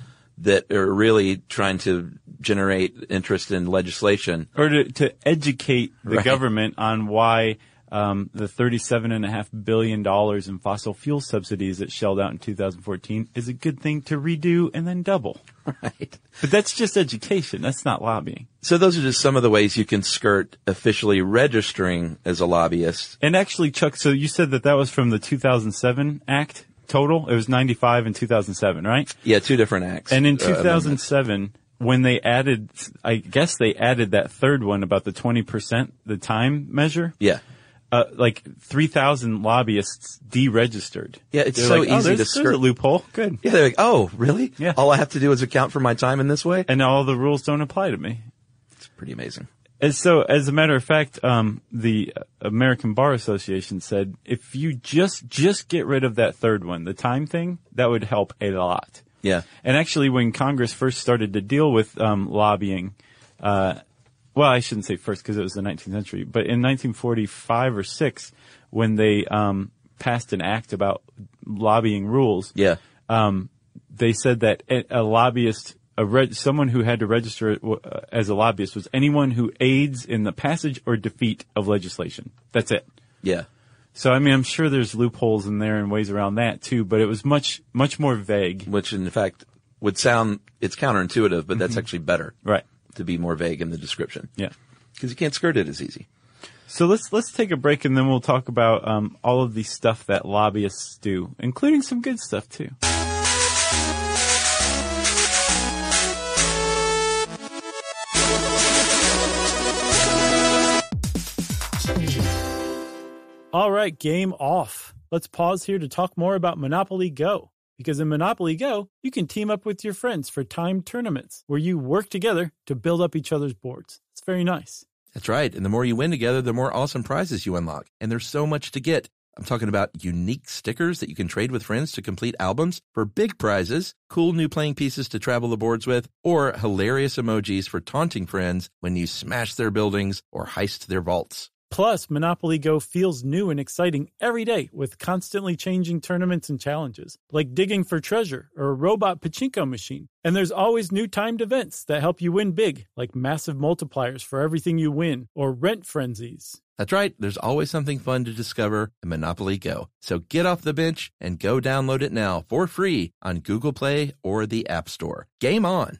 that are really trying to generate interest in legislation. Or to educate the Right. government on why the $37.5 billion in fossil fuel subsidies that shelled out in 2014 is a good thing to redo and then double. Right. But that's just education. That's not lobbying. So those are just some of the ways you can skirt officially registering as a lobbyist. And actually, Chuck, so you said that was from the 2007 Act total? It was 95 and 2007, right? Yeah, two different acts. And in 2007, when they added, I guess they added that third one about the 20%, the time measure. Yeah. Like 3,000 lobbyists deregistered. Yeah, it's They're so like, oh, easy to there's skirt. a loophole. Good. Yeah, they're like, oh, really? Yeah. All I have to do is account for my time in this way? And all the rules don't apply to me. It's pretty amazing. And so, as a matter of fact, the American Bar Association said if you just get rid of that third one, the time thing, that would help a lot. Yeah. And actually, when Congress first started to deal with lobbying, well, I shouldn't say first because it was the 19th century, but in 1945 or 6, when they passed an act about lobbying rules, Yeah. they said that a lobbyist, someone who had to register as a lobbyist was anyone who aids in the passage or defeat of legislation. That's it. Yeah. So, I mean, I'm sure there's loopholes in there and ways around that too, but it was much more vague. Which, in fact, would sound, it's counterintuitive, but that's actually better. Right. To be more vague in the description. Yeah. Because you can't skirt it as easy. So let's take a break and then we'll talk about all of the stuff that lobbyists do, including some good stuff too. All right, game off. Let's pause here to talk more about Monopoly Go. Because in Monopoly Go, you can team up with your friends for timed tournaments where you work together to build up each other's boards. It's very nice. That's right. And the more you win together, the more awesome prizes you unlock. And there's so much to get. I'm talking about unique stickers that you can trade with friends to complete albums for big prizes, cool new playing pieces to travel the boards with, or hilarious emojis for taunting friends when you smash their buildings or heist their vaults. Plus, Monopoly Go feels new and exciting every day with constantly changing tournaments and challenges, like digging for treasure or a robot pachinko machine. And there's always new timed events that help you win big, like massive multipliers for everything you win or rent frenzies. That's right. There's always something fun to discover in Monopoly Go. So get off the bench and go download it now for free on Google Play or the App Store. Game on!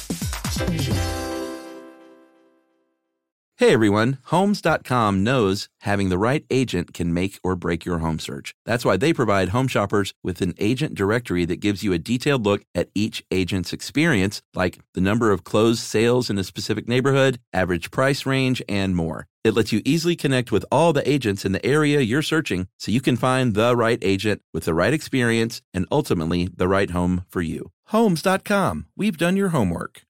Hey everyone, Homes.com knows having the right agent can make or break your home search. That's why they provide home shoppers with an agent directory that gives you a detailed look at each agent's experience, like the number of closed sales in a specific neighborhood, average price range, and more. It lets you easily connect with all the agents in the area you're searching so you can find the right agent with the right experience and ultimately the right home for you. Homes.com. We've done your homework.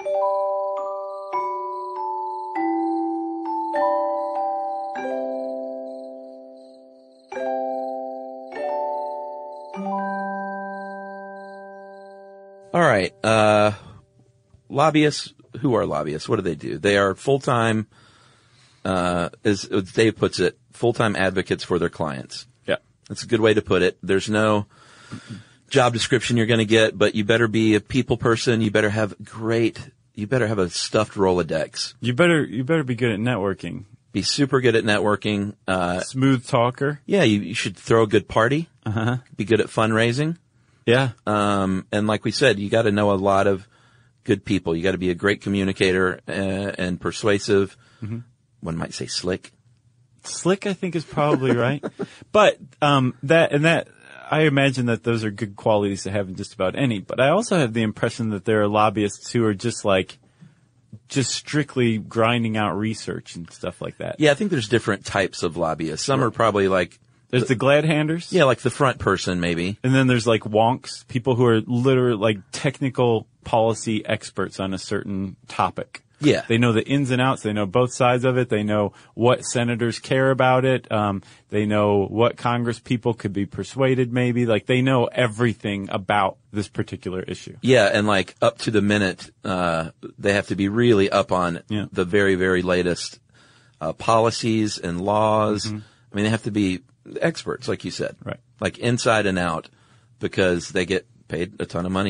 All right. Lobbyists. Who are lobbyists? What do? They are full-time, as Dave puts it, full-time advocates for their clients. Yeah. That's a good way to put it. There's no job description you're going to get, but you better be a people person. You better have a stuffed Rolodex. You better be good at networking. Be super good at networking. Smooth talker. Yeah, you should throw a good party. Uh-huh. Be good at fundraising. Yeah. And like we said, you got to know a lot of good people. You got to be a great communicator and persuasive. Mm-hmm. One might say slick. Slick, I think, is probably right. But that I imagine that those are good qualities to have in just about any. But I also have the impression that there are lobbyists who are just strictly grinding out research and stuff like that. Yeah, I think there's different types of lobbyists. Some are probably like there's the glad handers. Yeah, like the front person maybe. And then there's like wonks, people who are literally like technical policy experts on a certain topic. Yeah. They know the ins and outs. They know both sides of it. They know what senators care about it. They know what Congress people could be persuaded maybe. Like they know everything about this particular issue. Yeah, and like up to the minute, they have to be really up on the very, very latest policies and laws. Mm-hmm. I mean, they have to be experts, like you said. Right. Like inside and out, because they get paid a ton of money to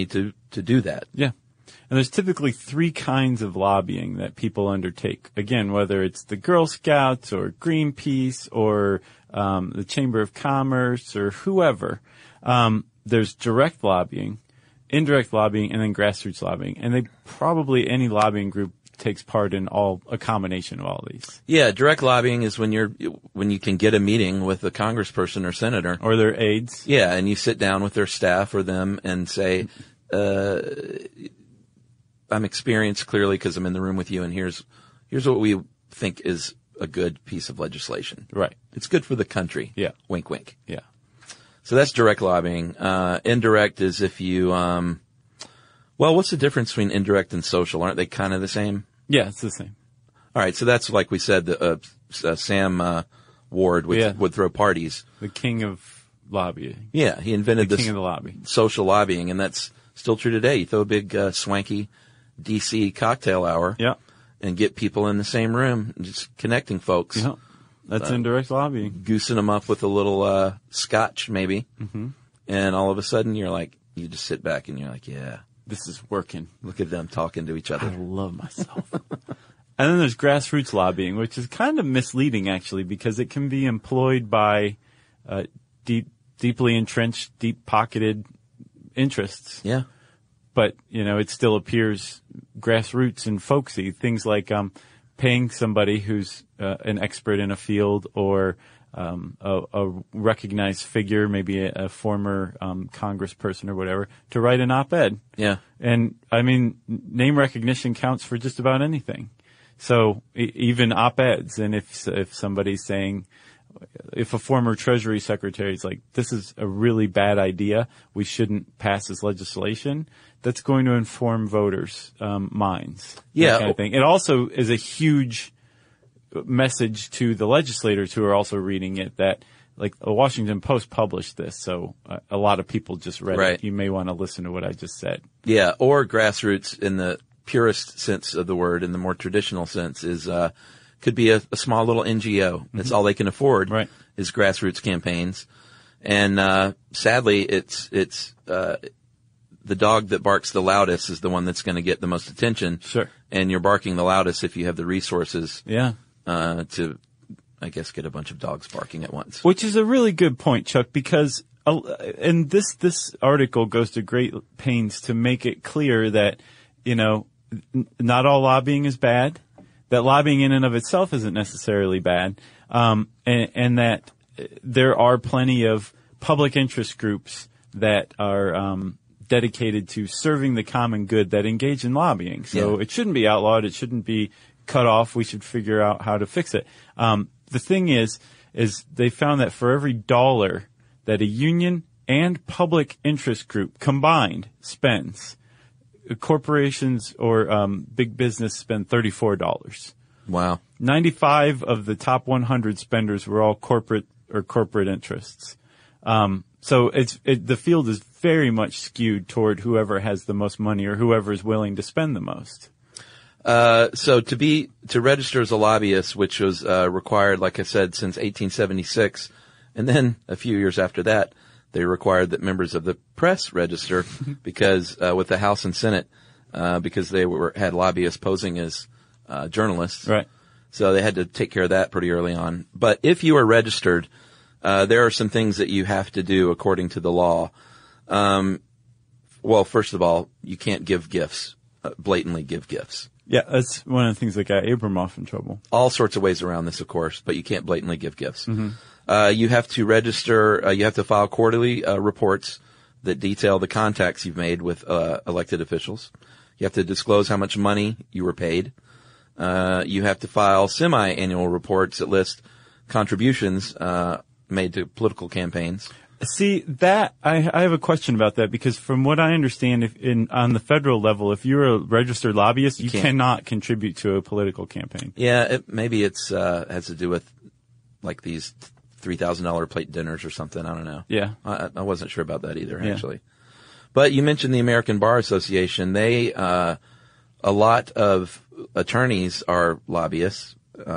to do that. Yeah. And there's typically 3 kinds of lobbying that people undertake. Again, whether it's the Girl Scouts or Greenpeace or the Chamber of Commerce or whoever. There's direct lobbying, indirect lobbying, and then grassroots lobbying. And any lobbying group takes part in a combination of all these. Yeah, direct lobbying is when you can get a meeting with a congressperson or senator. Or their aides. Yeah, and you sit down with their staff or them and say, I'm experienced clearly because I'm in the room with you, and here's what we think is a good piece of legislation. Right. It's good for the country. Yeah. Wink, wink. Yeah. So that's direct lobbying. Indirect is if you, what's the difference between indirect and social? Aren't they kind of the same? Yeah, it's the same. All right. So that's like we said, Sam Ward would throw parties. The king of lobbying. Yeah. He invented the king of the lobby. Social lobbying, and that's still true today. You throw a big, swanky DC cocktail hour. Yeah. And get people in the same room, just connecting folks. Yeah. That's indirect lobbying. Goosing them up with a little scotch, maybe. Mm-hmm. And all of a sudden, you just sit back and you're like, yeah. This is working. Look at them talking to each other. I love myself. And then there's grassroots lobbying, which is kind of misleading, actually, because it can be employed by deeply entrenched, deep-pocketed interests. Yeah. But, it still appears grassroots and folksy. Things like paying somebody who's an expert in a field or a recognized figure, maybe a former congressperson or whatever, to write an op-ed. Yeah. And, name recognition counts for just about anything. So even op-eds, and if somebody's saying, if a former Treasury Secretary is like, this is a really bad idea, we shouldn't pass this legislation, that's going to inform voters' minds. Yeah. That kind of thing. It also is a huge message to the legislators who are also reading it that, like, the Washington Post published this, so a lot of people just read it. You may want to listen to what I just said. Yeah, or grassroots in the purest sense of the word, in the more traditional sense, is could be a small little NGO. That's all they can afford. Right. Is grassroots campaigns. And sadly, it's the dog that barks the loudest is the one that's going to get the most attention. Sure. And you're barking the loudest if you have the resources. Yeah. To, I guess, get a bunch of dogs barking at once. Which is a really good point, Chuck, because, and this article goes to great pains to make it clear that, not all lobbying is bad, that lobbying in and of itself isn't necessarily bad, and that there are plenty of public interest groups that are, dedicated to serving the common good that engage in lobbying. So it shouldn't be outlawed. It shouldn't be cut off. We should figure out how to fix it. The thing is they found that for every dollar that a union and public interest group combined spends, corporations or big business spend $34. Wow. 95 of the top 100 spenders were all corporate interests. So the field is very much skewed toward whoever has the most money or whoever is willing to spend the most. So to register as a lobbyist, which was required, like I said, since 1876, and then a few years after that, they required that members of the press register because with the House and Senate, because they had lobbyists posing as journalists. Right. So they had to take care of that pretty early on. But if you are registered, there are some things that you have to do according to the law. Well, first of all, you can't give gifts, blatantly give gifts. Yeah, that's one of the things that got Abramoff in trouble. All sorts of ways around this, of course, but you can't blatantly give gifts. Mm-hmm. You have to register, you have to file quarterly reports that detail the contacts you've made with elected officials. You have to disclose how much money you were paid. You have to file semi-annual reports that list contributions made to political campaigns. See, that I have a question about that because from what I understand, on the federal level, if you're a registered lobbyist, you cannot contribute to a political campaign. Yeah, maybe it's has to do with like these $3,000 plate dinners or something. I don't know. Yeah, I wasn't sure about that either, actually. But you mentioned the American Bar Association. They a lot of attorneys are lobbyists.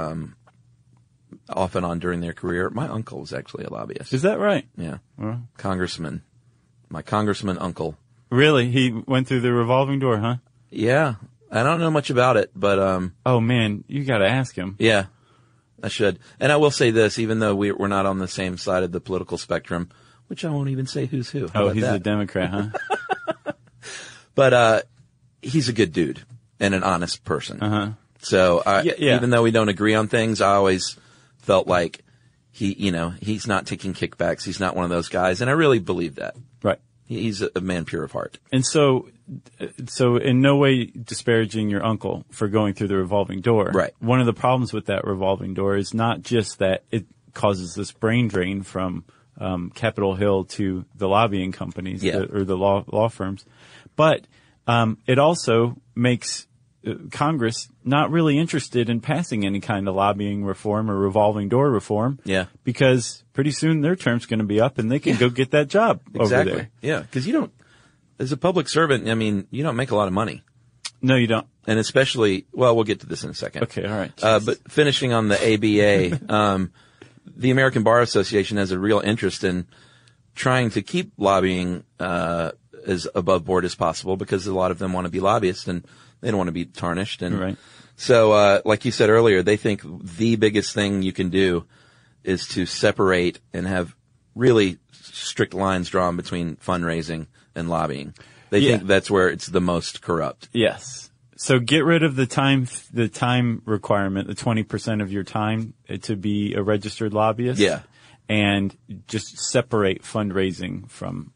Off and on during their career. My uncle was actually a lobbyist. Is that right? Yeah. Well. Congressman. My congressman uncle Really? He went through the revolving door, huh? Yeah. I don't know much about it, but oh man, you got to ask him. Yeah, I should. And I will say this, even though we're not on the same side of the political spectrum, which I won't even say who's who. How about he's that? a Democrat, huh? But he's a good dude and an honest person. Uh-huh. So yeah. even though we don't agree on things, I always felt like he's not taking kickbacks. He's not one of those guys, and I really believe that. Right. He's a man pure of heart. And so in no way disparaging your uncle for going through the revolving door. Right. One of the problems with that revolving door is not just that it causes this brain drain from Capitol Hill to the lobbying companies or the law firms, but it also makes Congress not really interested in passing any kind of lobbying reform or revolving door reform. Yeah. Because pretty soon their term's going to be up and they can go get that job over there. Yeah. Because as a public servant, I mean, you don't make a lot of money. No, you don't. And especially, well, we'll get to this in a second. Okay. All right. But finishing on the ABA, the American Bar Association has a real interest in trying to keep lobbying, as above board as possible because a lot of them want to be lobbyists and they don't want to be tarnished. And right. So, like you said earlier, they think the biggest thing you can do is to separate and have really strict lines drawn between fundraising and lobbying. They think that's where it's the most corrupt. Yes. So get rid of the time requirement, the 20% of your time to be a registered lobbyist. Yeah. And just separate fundraising from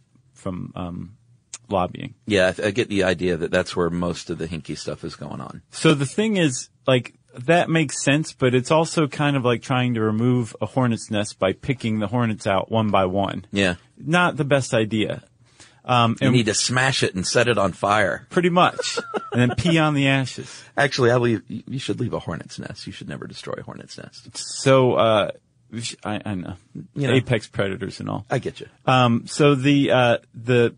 lobbying. Yeah, I get the idea that that's where most of the hinky stuff is going on. So the thing is, like, that makes sense, but it's also kind of like trying to remove a hornet's nest by picking the hornets out one by one. Yeah. Not the best idea. You need to smash it and set it on fire. Pretty much. And then pee on the ashes. Actually, you should leave a hornet's nest. You should never destroy a hornet's nest. So, I know. Apex predators and all. I get you. So the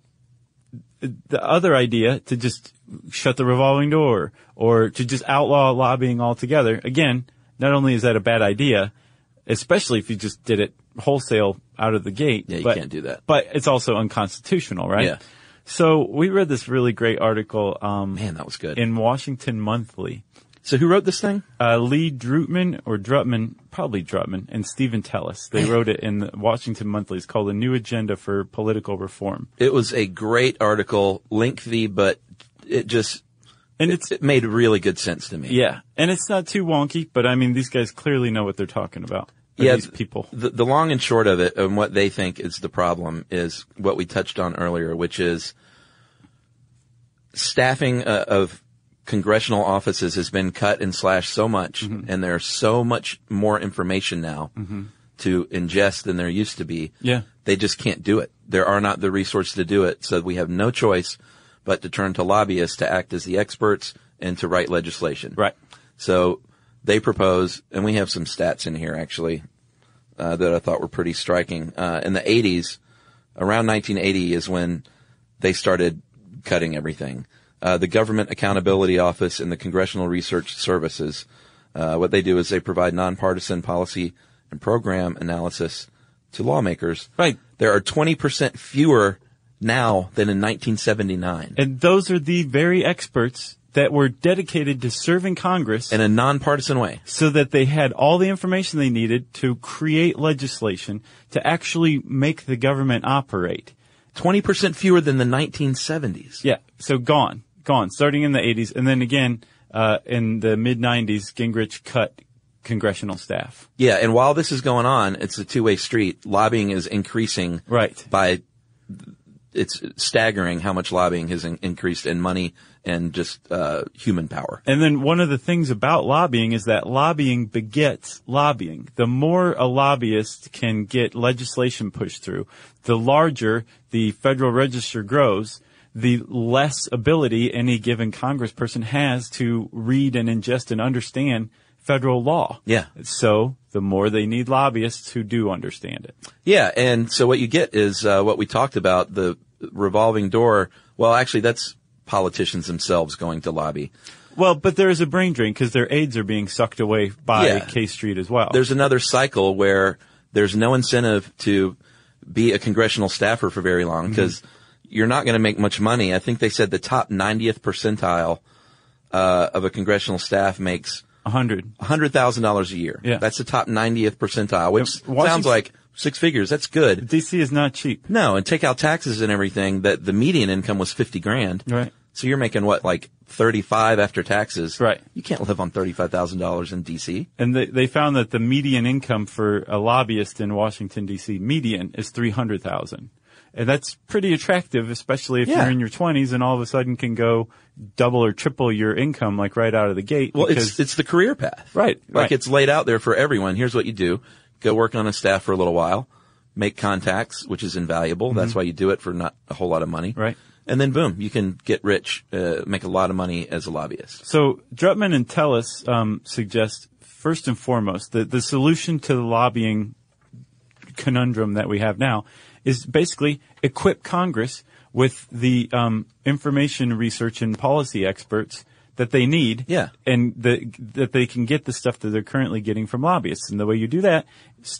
other idea to just shut the revolving door or to just outlaw lobbying altogether, again, not only is that a bad idea, especially if you just did it wholesale out of the gate. Yeah, you can't do that. But it's also unconstitutional, right? Yeah. So we read this really great article. Man, that was good. In Washington Monthly. So who wrote this thing? Lee Drutman, probably Drutman, and Stephen Tellis. They wrote it in the Washington Monthly. It's called A New Agenda for Political Reform. It was a great article, lengthy, but it made really good sense to me. Yeah. And it's not too wonky, but I mean, these guys clearly know what they're talking about. Yeah. These people. The long and short of it, and what they think is the problem, is what we touched on earlier, which is staffing of congressional offices has been cut and slashed so much, and there's so much more information now to ingest than there used to be. Yeah. They just can't do it. There are not the resources to do it, so we have no choice but to turn to lobbyists to act as the experts and to write legislation. Right. So they propose, and we have some stats in here actually that I thought were pretty striking. In the 80s, around 1980 is when they started cutting everything. The Government Accountability Office and the Congressional Research Services, what they do is they provide nonpartisan policy and program analysis to lawmakers. Right. There are 20% fewer now than in 1979. And those are the very experts that were dedicated to serving Congress in a nonpartisan way, so that they had all the information they needed to create legislation to actually make the government operate. 20% fewer than the 1970s. Yeah. So gone, starting in the 80s. And then again, in the mid 90s, Gingrich cut congressional staff. Yeah. And while this is going on, it's a two-way street. Lobbying is increasing. Right. It's staggering how much lobbying has increased in money and just human power. And then one of the things about lobbying is that lobbying begets lobbying. The more a lobbyist can get legislation pushed through, the larger the Federal Register grows, the less ability any given congressperson has to read and ingest and understand federal law. Yeah. So the more they need lobbyists who do understand it. Yeah. And so what you get is what we talked about, the revolving door. Well, actually, that's politicians themselves going to lobby. Well, but there is a brain drain because their aides are being sucked away by K Street as well. There's another cycle where there's no incentive to be a congressional staffer for very long because you're not going to make much money. I think they said the top 90th percentile of a congressional staff makes $100,000 a year. Yeah. That's the top 90th percentile, which Washington, sounds like 6 figures. That's good. DC is not cheap. No, and take out taxes and everything. That the median income was $50,000. Right. So you're making what, like 35 after taxes? Right. You can't live on $35,000 in DC. And they found that the median income for a lobbyist in Washington D.C. median is $300,000. And that's pretty attractive, especially if you're in your 20s and all of a sudden can go double or triple your income like right out of the gate. Well, it's the career path. Right. Like it's laid out there for everyone. Here's what you do. Go work on a staff for a little while. Make contacts, which is invaluable. That's why you do it for not a whole lot of money. Right. And then boom, you can get rich, make a lot of money as a lobbyist. So Drutman and Tellis suggest, first and foremost, that the solution to the lobbying conundrum that we have now is basically equip Congress with the information research and policy experts that they need. Yeah. And that they can get the stuff that they're currently getting from lobbyists. And the way you do that,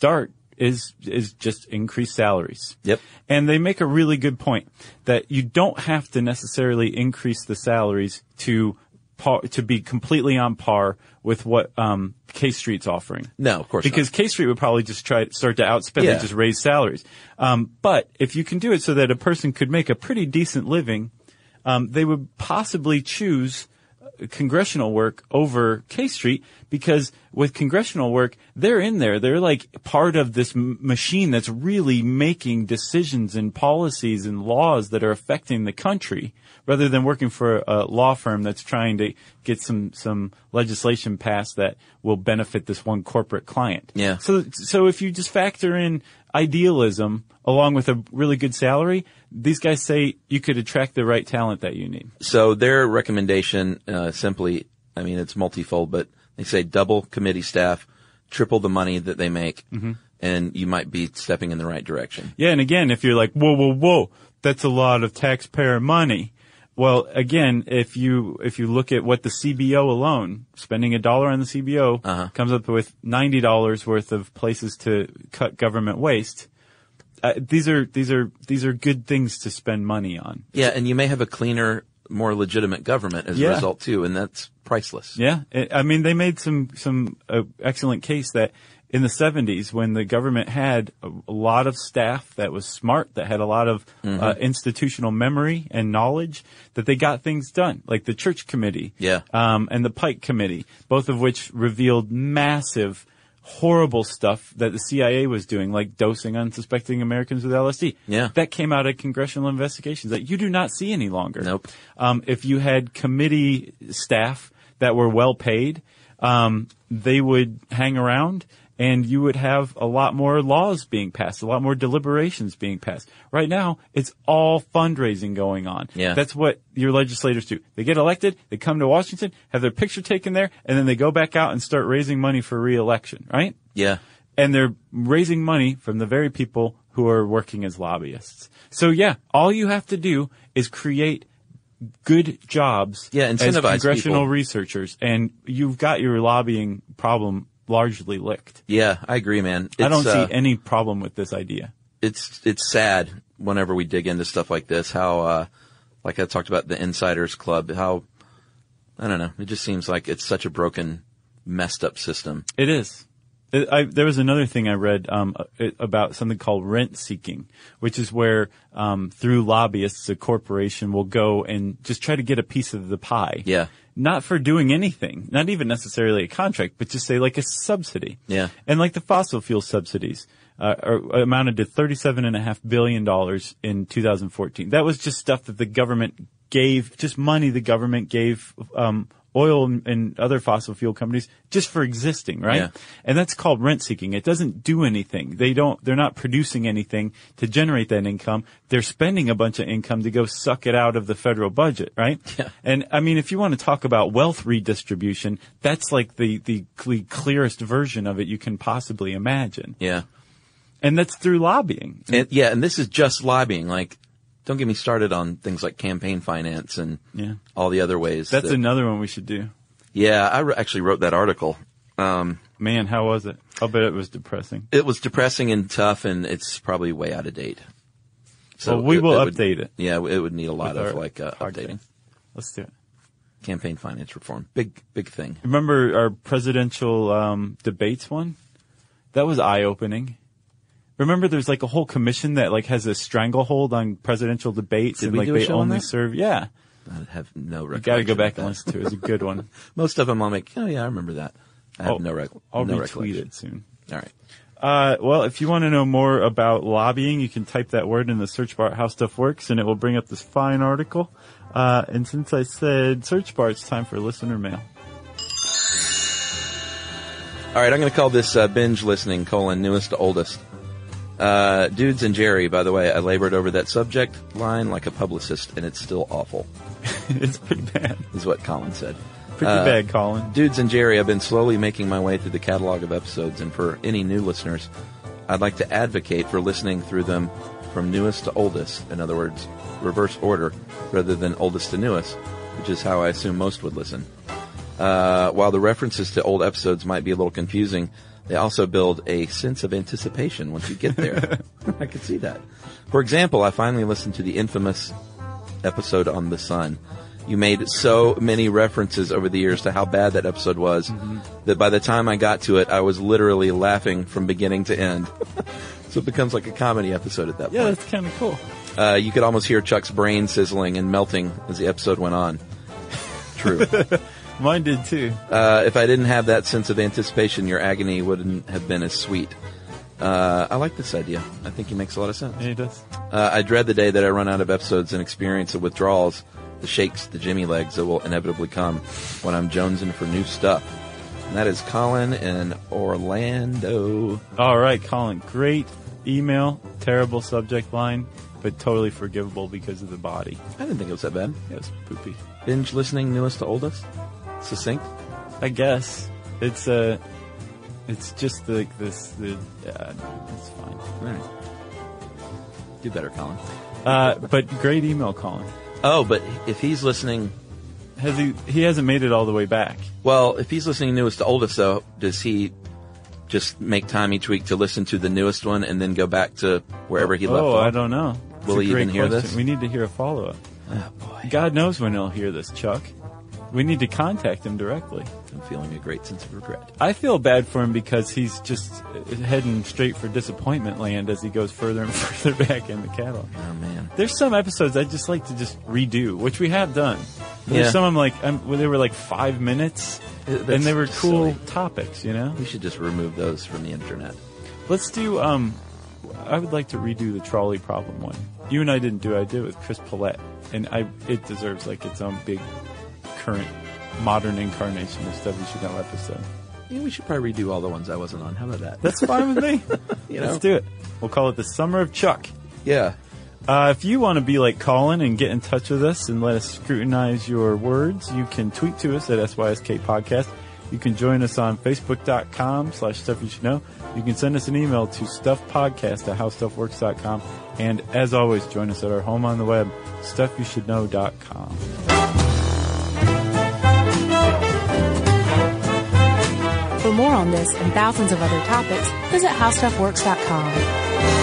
is just increase salaries. Yep. And they make a really good point that you don't have to necessarily increase the salaries to be completely on par with what K Street's offering. No, of course because not. K Street would probably just start to outspend and just raise salaries. But if you can do it so that a person could make a pretty decent living, they would possibly choose congressional work over K Street, because with congressional work, they're in there. They're like part of this machine that's really making decisions and policies and laws that are affecting the country, rather than working for a law firm that's trying to get some legislation passed that will benefit this one corporate client. Yeah. So if you just factor in idealism along with a really good salary, these guys say you could attract the right talent that you need. So their recommendation, simply, I mean, it's multifold, but they say double committee staff, triple the money that they make, and you might be stepping in the right direction. Yeah, and again, if you're like, whoa, that's a lot of taxpayer money. Well, again, if you look at what the CBO alone, spending $1 on the CBO comes up with $90 worth of places to cut government waste. These are good things to spend money on. Yeah, and you may have a cleaner, more legitimate government as a result too, and that's priceless. Yeah, I mean, they made some excellent case that in the 70s, when the government had a lot of staff that was smart, that had a lot of institutional memory and knowledge, that they got things done, like the Church Committee and the Pike Committee, both of which revealed massive, horrible stuff that the CIA was doing, like dosing unsuspecting Americans with LSD. Yeah. That came out of congressional investigations that you do not see any longer. Nope. If you had committee staff that were well paid, they would hang around, and you would have a lot more laws being passed, a lot more deliberations being passed. Right now, it's all fundraising going on. Yeah. That's what your legislators do. They get elected, they come to Washington, have their picture taken there, and then they go back out and start raising money for re-election, right? Yeah. And they're raising money from the very people who are working as lobbyists. So yeah, all you have to do is create good jobs as incentivize congressional people. researchers, and you've got your lobbying problem largely licked. Yeah, I agree, man. I don't see any problem with this idea. It's sad whenever we dig into stuff like this, how, like I talked about the Insiders Club, how, I don't know, it just seems like it's such a broken, messed up system. It is. There was another thing I read about something called rent seeking, which is where through lobbyists a corporation will go and just try to get a piece of the pie. Yeah. Not for doing anything, not even necessarily a contract, but just say like a subsidy. Yeah. And like the fossil fuel subsidies amounted to $37.5 billion in 2014. That was just stuff that the government gave, just money the government gave oil and other fossil fuel companies just for existing, right? Yeah. And that's called rent seeking. It doesn't do anything. They're not producing anything to generate that income. They're spending a bunch of income to go suck it out of the federal budget, right? Yeah. And I mean, if you want to talk about wealth redistribution, that's like the clearest version of it you can possibly imagine. Yeah. And that's through lobbying. And this is just lobbying. Like, don't get me started on things like campaign finance and all the other ways. That's another one we should do. Yeah, I actually wrote that article. Man, how was it? I'll bet it was depressing. It was depressing and tough, and it's probably way out of date. So we will update it. Yeah, it would need a lot of updating. Thing. Let's do it. Campaign finance reform. Big thing. Remember our presidential debates one? That was eye-opening. Remember there's like a whole commission that like has a stranglehold on presidential debates. Did we do a show on that? serve. Yeah. I have no recollection. You got to go back and listen to it. It's a good one. Most of them I'm like, oh yeah, I remember that. I have no recollection. I'll retweet it soon. All right. Well, if you want to know more about lobbying, you can type that word in the search bar at How Stuff Works, and it will bring up this fine article. And since I said search bar, it's time for listener mail. All right, I'm going to call this binge listening, newest to oldest. Dudes and Jerry, by the way, I labored over that subject line like a publicist, and it's still awful. It's pretty bad. Is what Colin said. Pretty bad, Colin. Dudes and Jerry, I've been slowly making my way through the catalog of episodes, and for any new listeners, I'd like to advocate for listening through them from newest to oldest. In other words, reverse order, rather than oldest to newest, which is how I assume most would listen. While the references to old episodes might be a little confusing, they also build a sense of anticipation once you get there. I could see that. For example, I finally listened to the infamous episode on The Sun. You made so many references over the years to how bad that episode was that by the time I got to it, I was literally laughing from beginning to end. So it becomes like a comedy episode at that point. Yeah, that's kind of cool. You could almost hear Chuck's brain sizzling and melting as the episode went on. True. Mine did too. If I didn't have that sense of anticipation, your agony wouldn't have been as sweet. I like this idea. I think it makes a lot of sense. Yeah, it does. I dread the day that I run out of episodes and experience the withdrawals, the shakes, the Jimmy legs that will inevitably come when I'm jonesing for new stuff. And that is Colin in Orlando. All right, Colin. Great email. Terrible subject line, but totally forgivable because of the body. I didn't think it was that bad. It was poopy. Binge listening, newest to oldest? Succinct? I guess. It's just like this. It's fine. All right. Do better, Colin. But great email, Colin. Oh, but if he's listening... He hasn't made it all the way back. Well, if he's listening newest to oldest, though, does he just make time each week to listen to the newest one and then go back to wherever he left off? Oh, I don't know. Will he even hear this? We need to hear a follow-up. Oh, boy. God knows when he'll hear this, Chuck. We need to contact him directly. I'm feeling a great sense of regret. I feel bad for him because he's just heading straight for disappointment land as he goes further and further back in the catalog. Oh, man. There's some episodes I'd just like to just redo, which we have done. There's Yeah. some I'm like, they were like 5 minutes, and they were cool silly. topics, you know? We should just remove those from the internet. Let's do, I would like to redo the trolley problem one. You and I didn't do it. I did it with Chris Paulette, and it deserves like its own big, current, modern incarnation of Stuff You Should Know episode. Yeah, we should probably redo all the ones I wasn't on. How about that? That's fine with me. Let's do it. We'll call it the Summer of Chuck. Yeah. If you want to be like Colin and get in touch with us and let us scrutinize your words, you can tweet to us at SYSK Podcast. You can join us on Facebook.com/Stuff You Should Know. You can send us an email to stuffpodcast@howstuffworks.com. And as always, join us at our home on the web, stuffyoushouldknow.com. For more on this and thousands of other topics, visit howstuffworks.com.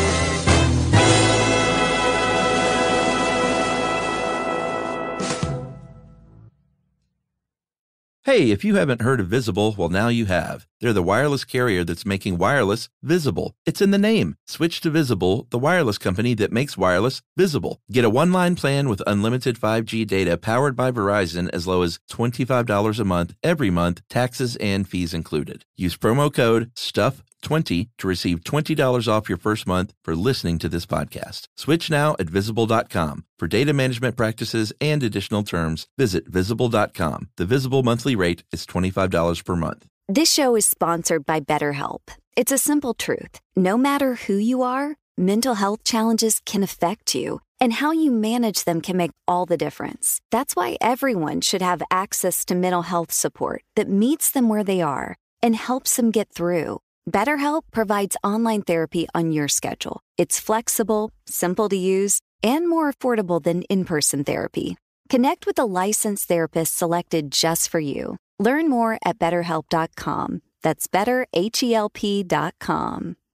Hey, if you haven't heard of Visible, well, now you have. They're the wireless carrier that's making wireless visible. It's in the name. Switch to Visible, the wireless company that makes wireless visible. Get a one-line plan with unlimited 5G data powered by Verizon as low as $25 a month, every month, taxes and fees included. Use promo code STUFF20 to receive $20 off your first month for listening to this podcast. Switch now at Visible.com. For data management practices and additional terms, visit Visible.com. The Visible monthly rate is $25 per month. This show is sponsored by BetterHelp. It's a simple truth. No matter who you are, mental health challenges can affect you, and how you manage them can make all the difference. That's why everyone should have access to mental health support that meets them where they are and helps them get through. BetterHelp provides online therapy on your schedule. It's flexible, simple to use, and more affordable than in-person therapy. Connect with a licensed therapist selected just for you. Learn more at BetterHelp.com. That's BetterHelp.com.